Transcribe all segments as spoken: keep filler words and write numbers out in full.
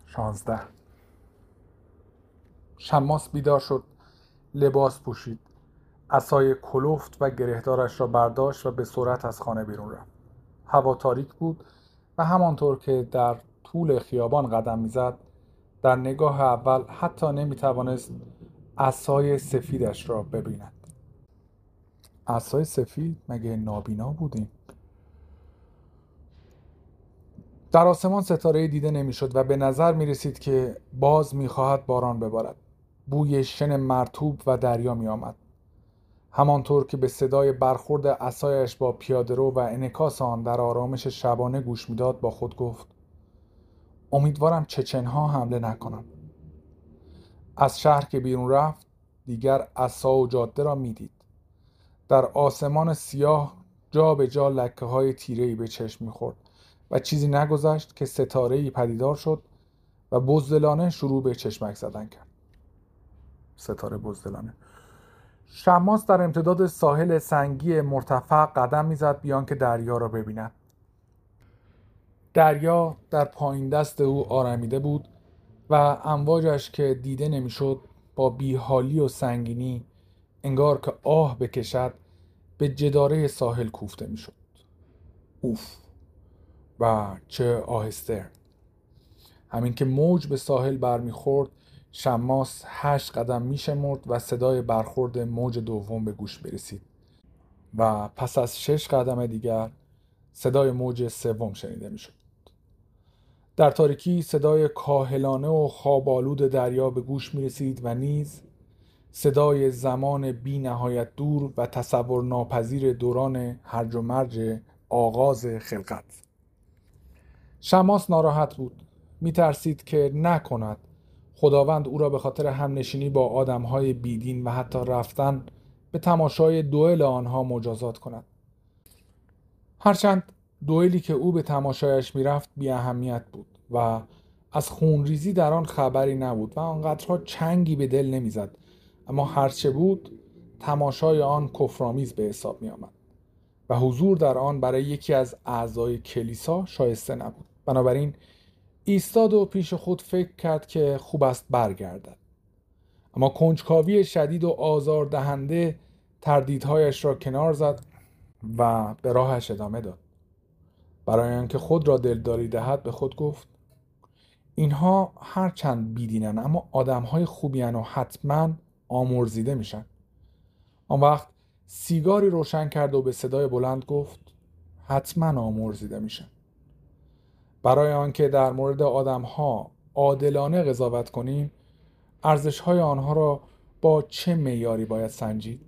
شانزده. شماس بیدار شد، لباس پوشید، عصای کلفت و گرهدارش را برداشت و به سرعت از خانه بیرون رفت. هوا تاریک بود و همانطور که در طول خیابان قدم میزد، در نگاه اول حتی نمیتوانست عصای سفیدش را ببیند. عصای سفید؟ مگه نابینا بودیم؟ در آسمان ستاره‌ای دیده نمیشد و به نظر می رسید که باز می خواهد باران ببارد. بوی شن مرطوب و دریا می آمد. همانطور که به صدای برخورد عصایش با پیاده‌رو و انعکاس آن در آرامش شبانه گوش میداد، با خود گفت: امیدوارم چچنها حمله نکنند. از شهر که بیرون رفت، دیگر عصا و جاده را میدید. در آسمان سیاه جا به جا لکه های تیره‌ای به چشم می‌خورد و چیزی نگذشت که ستاره‌ای پدیدار شد و بزدلانه شروع به چشمک زدن کرد. ستاره بزدلانه. شماس در امتداد ساحل سنگی مرتفع قدم می‌زد بیان که دریا را ببیند. دریا در پایین دست او آرمیده بود و امواجش که دیده نمی‌شد با بیحالی و سنگینی انگار که آه بکشد به جداره ساحل کوفته می‌شد. اوف، و چه آهسته! همین که موج به ساحل برمیخورد، شماس هشت قدم میشمرد و صدای برخورد موج دوم به گوش برسید و پس از شش قدم دیگر صدای موج سوم شنیده میشد. در تاریکی صدای کاهلانه و خواب‌آلود دریا به گوش میرسید و نیز صدای زمان بی نهایت دور و تصور ناپذیر دوران هرج و مرج آغاز خلقت. شماس ناراحت بود. می ترسید که نکند خداوند او را به خاطر همنشینی با آدمهای بیدین و حتی رفتن به تماشای دوئل آنها مجازات کند. هرچند دوئلی که او به تماشایش می رفت بی اهمیت بود و از خونریزی در آن خبری نبود و آنقدرها چنگی به دل نمی زد، اما هرچه بود تماشای آن کفرآمیز به حساب می آمد و حضور در آن برای یکی از اعضای کلیسا شایسته نبود. بنابراین ایستاد و پیش خود فکر کرد که خوب است برگردد. اما کنجکاوی شدید و آزاردهنده تردیدهایش را کنار زد و به راهش ادامه داد. برای آنکه خود را دلداری دهد به خود گفت: اینها هرچند بیدینن اما آدمهای خوبین و حتما آمرزیده میشن. آن وقت سیگاری روشن کرد و به صدای بلند گفت: حتما آمرزیده میشن. برای آنکه در مورد آدم‌ها عادلانه قضاوت کنیم، ارزش‌های آنها را با چه معیاری باید سنجید؟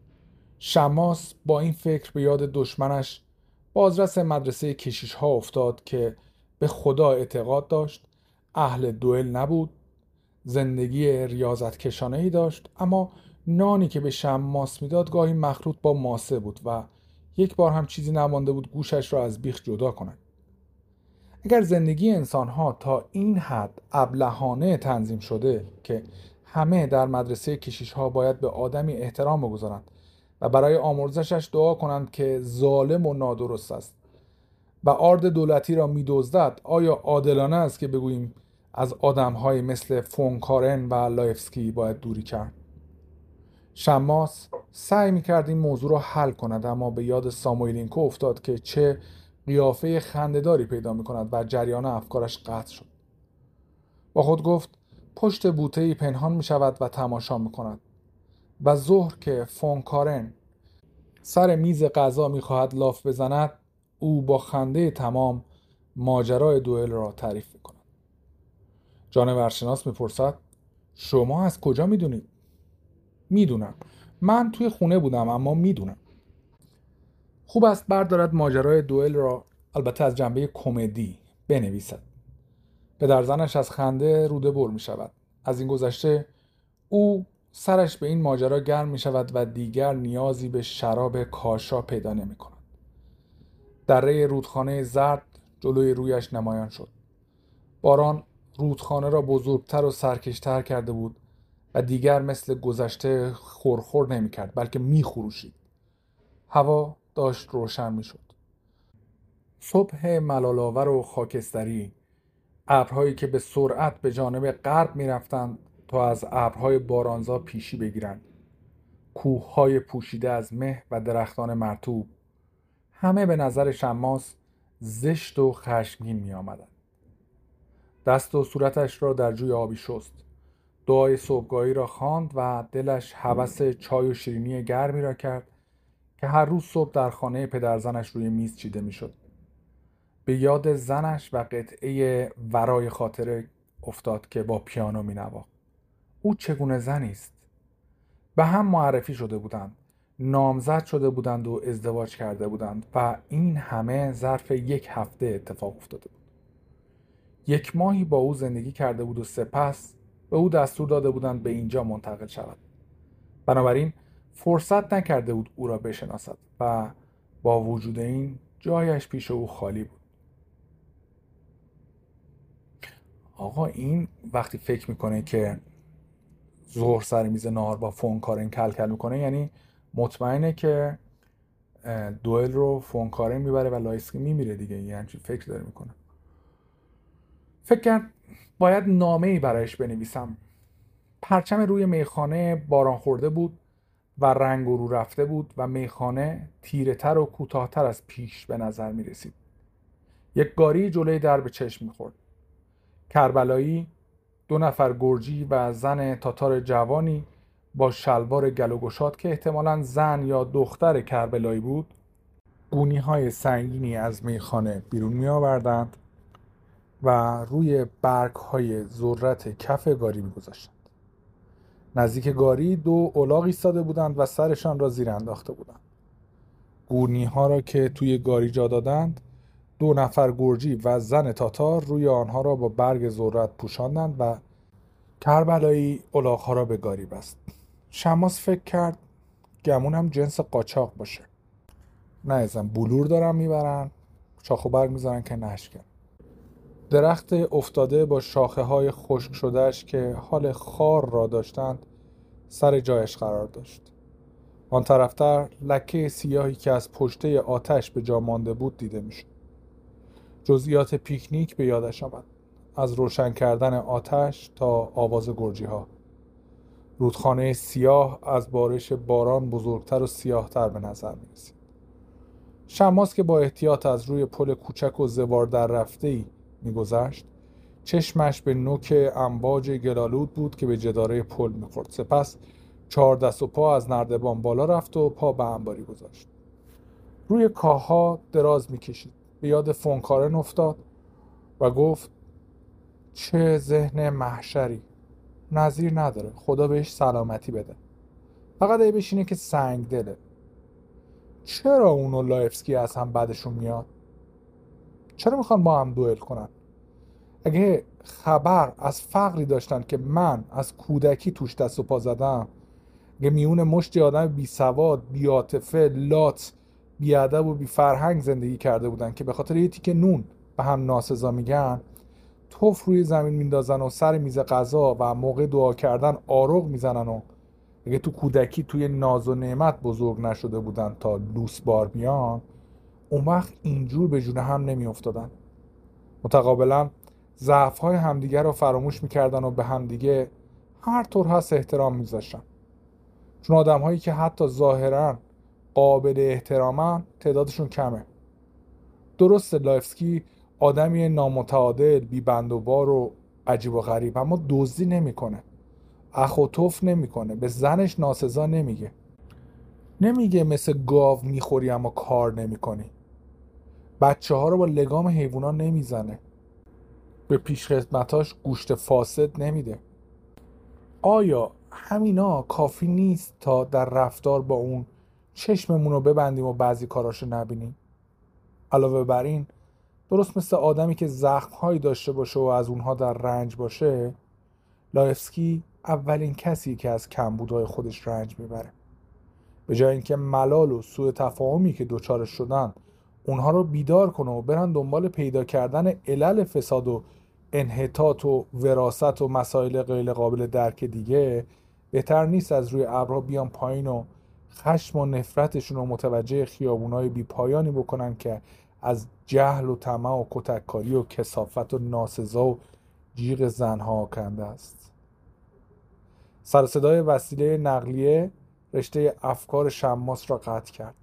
شماس با این فکر به یاد دشمنش بازرس مدرسه کشیش‌ها افتاد که به خدا اعتقاد داشت، اهل دوئل نبود، زندگی ریاضت کشانه‌ای داشت، اما نانی که به شماس میداد گاهی مخلوط با ماسه بود و یک بار هم چیزی نمانده بود گوشش را از بیخ جدا کند. اگر زندگی انسان‌ها تا این حد ابلهانه تنظیم شده که همه در مدرسه کشیش‌ها باید به آدمی احترام بگذارند و برای آمرزشش دعا کنند که ظالم و نادرست است و آرد دولتی را می‌دزدد، آیا عادلانه است که بگوییم از آدم‌های مثل فون کارن و لایفسکی باید دوری کرد؟ شماس سعی می‌کرد این موضوع را حل کند، اما به یاد ساموئیلینکو افتاد که چه قیافه خنده‌داری پیدا می‌کند و جریان افکارش قطع شد. با خود گفت پشت بوته‌ای پنهان می‌شود و تماشا می‌کند و ظهر که فون کارن سر میز غذا می‌خواهد لاف بزند، او با خنده تمام ماجرای دوئل را تعریف می‌کند. جانورشناس می‌پرسد: شما از کجا می‌دونید؟ می‌دونم. من توی خونه بودم اما می‌دونم. خوب است بردارد ماجرای دوئل را، البته از جنبه کمدی، بنویسد. پدرزنش از خنده روده بر می شود. از این گذشته او سرش به این ماجرا گرم می شود و دیگر نیازی به شراب کاشا پیدا نمی کند. دره رودخانه زرد جلوی رویش نمایان شد. باران رودخانه را بزرگتر و سرکشتر کرده بود و دیگر مثل گذشته خورخور نمی کرد، بلکه می خروشید. هوا داشت روشن می شد. صبح ملال‌آور و خاکستری ابرهایی که به سرعت به جانب غرب می‌رفتند تا از ابرهای بارانزا پیشی بگیرند. کوههای پوشیده از مه و درختان مرطوب، همه به نظر شماس زشت و خشمگین می آمدند. دست و صورتش را در جوی آبی شست، دعای صبحگاهی را خواند و دلش هوس چای و شیرینی گرمی را کرد که هر روز صبح در خانه پدرزنش روی میز چیده میشد. به یاد زنش و قطعه ورای خاطره افتاد که با پیانو می نواخت. او چگونه زنی است؟ به هم معرفی شده بودند، نامزد شده بودند و ازدواج کرده بودند و این همه ظرف یک هفته اتفاق افتاده بود. یک ماهی با او زندگی کرده بود و سپس به او دستور داده بودند به اینجا منتقل شود. بنابراین فرصت نکرده بود او را بشناسد و با وجود این جایش پیش او خالی بود. آقا این وقتی فکر میکنه که ظهر سر میز نهار با فون کارن کل کل میکنه، یعنی مطمئنه که دوئل رو فون کارن میبره و لایسکی میمیره دیگه. یعنی همچین فکر داره میکنه. فکر کرد باید نامه‌ای برایش بنویسم. پرچم روی میخانه باران خورده بود و رنگ رو رفته بود و میخانه تیره‌تر و کوتاه‌تر از پیش به نظر می رسید. یک گاری جلوی در به چشم می‌خورد. کربلایی، دو نفر گرجی و زن تاتار جوانی با شلوار گل و گشاد که احتمالاً زن یا دختر کربلایی بود، گونی‌های سنگینی از میخانه بیرون می‌آوردند و روی برگ‌های ذرت کف گاری می‌گذاشتند. نزدیک گاری دو الاغ ایستاده بودند و سرشان را زیر انداخته بودند. گونی‌ها را که توی گاری جا دادند، دو نفر گرجی و زن تاتار روی آنها را با برگ ذرت پوشاندند و کربلایی الاغ‌ها را به گاری بست. شماس فکر کرد گمون هم جنس قاچاق باشه. نه ازم بلور دارن میبرن، شاخ و برگ میذارن که نشکن. درخت افتاده با شاخه های خشک شدهش که حال خار را داشتند سر جایش قرار داشت. آن طرفتر لکه سیاهی که از پشته آتش به جا مانده بود دیده میشد. جزئیات پیکنیک به یادش آمد، از روشن کردن آتش تا آواز گرجی ها. رودخانه سیاه از بارش باران بزرگتر و سیاهتر به نظر می رسید. شماس که با احتیاط از روی پل کوچک و زوار در رفته‌ای می‌گذشت، چشمش به نوک امواج گلالود بود که به جداره پل می‌خورد. سپس چهار دست و پا از نردبان بالا رفت و پا به انباری گذاشت. روی کاه‌ها دراز می‌کشید. به یاد فون کارن افتاد و گفت چه ذهن محشری، نظیر نداره، خدا بهش سلامتی بده. فقط ای بشینه که سنگ دله. چرا اون و لایفسکی از هم بدشون میاد؟ چرا میخوان با هم دوئل کنن؟ اگه خبر از فقری داشتن که من از کودکی توش دست و پا زدم، اگه میون مشتی آدم بی سواد، بی عاطفه، لات، بی ادب و بی فرهنگ زندگی کرده بودن که به خاطر یه تیکه نون به هم ناسزا میگن، توف روی زمین میندازن و سر میز غذا و موقع دعا کردن آروغ میزنن و اگه تو کودکی توی ناز و نعمت بزرگ نشده بودن تا لوس بار بیان، اون وقت اینجور به جون هم نمی افتادن. متقابلا ضعف‌های همدیگر رو فراموش میکردن و به همدیگه هر طور هست احترام میذاشتن. چون آدم‌هایی که حتی ظاهراً قابل احترامن تعدادشون کمه. درسته لایفسکی آدمی نامتعادل، بی بند و بار و عجیب و غریب، اما دزدی نمیکنه، اخ و تف نمیکنه، به زنش ناسزا نمیگه، نمیگه مثل گاو میخوری اما کار نمیکنی، بچه ها رو با لگام حیوونا نمیزنه، به پیشخدمتاش گوشت فاسد نمیده. آیا همینا کافی نیست تا در رفتار با اون چشممون رو ببندیم و بعضی کاراشو نبینیم؟ علاوه بر این، درست مثل آدمی که زخم‌هایی داشته باشه و از اونها در رنج باشه، لایفسکی اولین کسی که از کمبودهای خودش رنج میبره. به جای اینکه ملال و سوء تفاهمی که دوچارش شدن اونها رو بیدار کنه و برن دنبال پیدا کردن علل فساد و انحطاط و وراثت و مسائل غیر قابل درک دیگه، بهتر نیست از روی ابرها بیان پایین و خشم و نفرتشون رو متوجه خیابونای بی پایانی بکنن که از جهل و طمع و کتککاری و کثافت و ناسزا و جیغ زنها آکنده است. سر صدای وسیله نقلیه رشته افکار شماس را قطع کرد.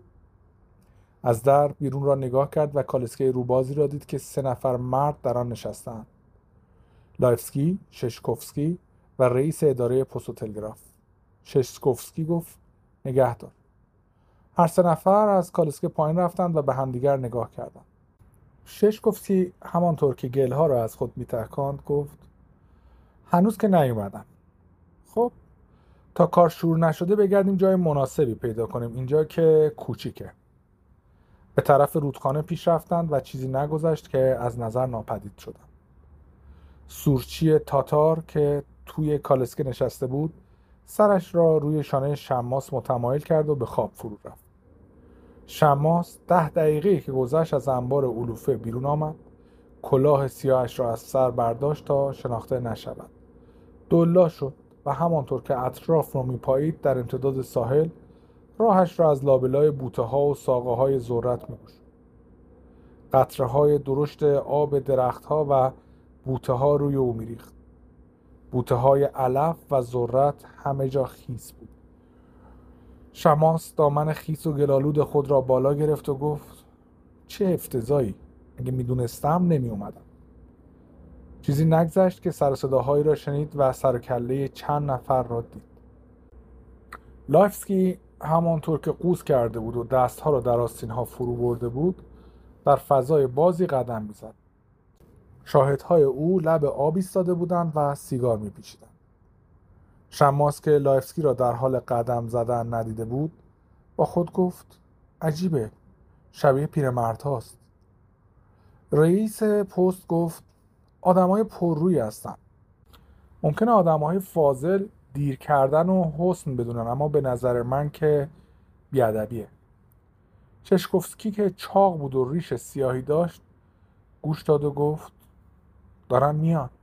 از در بیرون را نگاه کرد و کالسکه روبازی را دید که سه نفر مرد در آن نشستند. لایفسکی، ششکوفسکی و رئیس اداره پست و تلگراف. ششکوفسکی گفت نگهدار. هر سه نفر از کالسکه پایین رفتند و به همدیگر نگاه کردند. ششکوفسکی همانطور که گلها را از خود میترکاند گفت هنوز که نیومدن. خب تا کار شروع نشده بگردیم جای مناسبی پیدا کنیم، اینجا که کوچیکه. به طرف رودخانه پیش رفتند و چیزی نگذشت که از نظر ناپدید شدند. سورچی تاتار که توی کالسکه نشسته بود سرش را روی شانه شماس متمایل کرد و به خواب فرو رفت. شماس ده دقیقه که گذشت از انبار علوفه بیرون آمد، کلاه سیاهش را از سر برداشت تا شناخته نشود. دولا شد و همانطور که اطراف را میپایید در امتداد ساحل راهش را از لابلای بوته ها و ساقه های ذرت می‌گشود. قطره های درشت آب درخت ها و بوته ها روی او می‌ریخت. بوته های علف و ذرت همه جا خیس بود. شماس دامن خیس و گلالود خود را بالا گرفت و گفت چه افتضاحی، اگه میدونستم نمی اومدم. چیزی نگذشت که سر و صداهایی را شنید و سر و کله چند نفر را دید. لایفسکی همانطور که قوز کرده بود و دستها را در آستینها فرو برده بود در فضای بازی قدم میزد. شاهدهای او لب آب ایستاده بودند و سیگار میپیچیدند. شماس که لایفسکی را در حال قدم زدن ندیده بود با خود گفت عجیبه، شبیه پیرمرد هاست. رئیس پست گفت آدمای پررویی هستن. ممکنه آدمای فاضل دیر کردن و حسن بدونن، اما به نظر من که بیادبیه. ششکوفسکی که چاق بود و ریش سیاهی داشت گوش داد و گفت دارن میان.